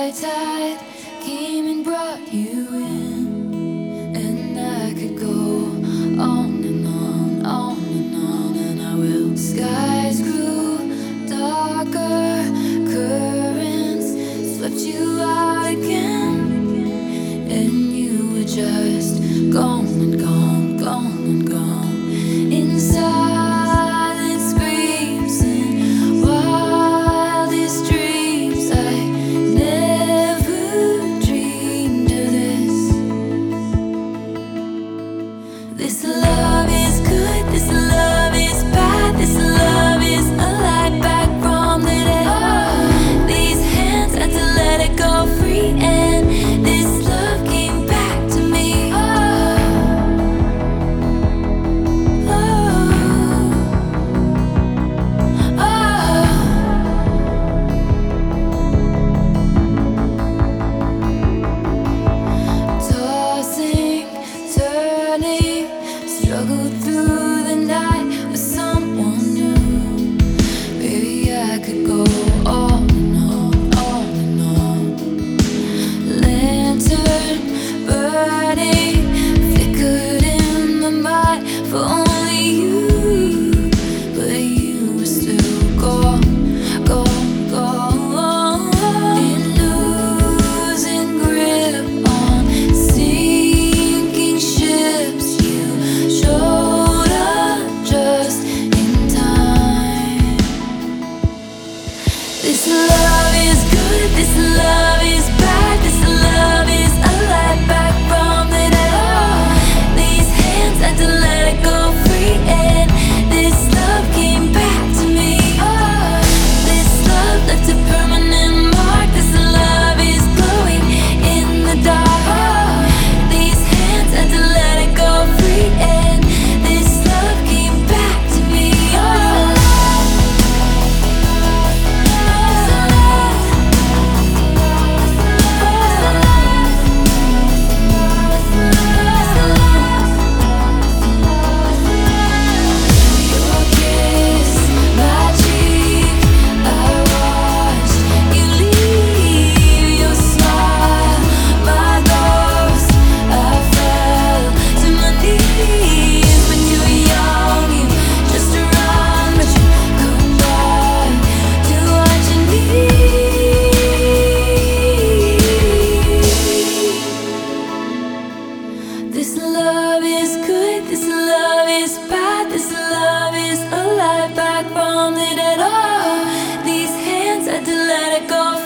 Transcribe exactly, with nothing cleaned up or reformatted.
high tide came and brought you in, and I could go on and on, on and on, and I will. Skies grew darker, currents swept you out again, and you were just gone and gone, gone and gone. Inside it screams and wildest dreams. I never dreamed of this. This love is good, this love is bad, this love is a light back from the dead. Oh, these hands had to let it go free, and this love came back to me. Oh, struggled through the night with someone new. Maybe I could go on and on, on and on. Lantern burning, flickered in the night for only you, but you were still gone, gone, gone. In losing grip on sinking ships, showed up just in time. This love is good, this love is bad, this love is a light back from the dead. Oh, these hands had to let it go free, and this love came back to me. Oh, this love left a permanent mark, this love is glowing in the dark. Oh, these hands had to let it go free, and this love came back to me. Oh, your kiss, my cheek, I watched you leave. Your smile, my ghost, I fell to my knees. When you were young, you just run, but you come back to what you need. This love is good, this love is bad, this love is a light back from the dead. Oh, these hands had to let it go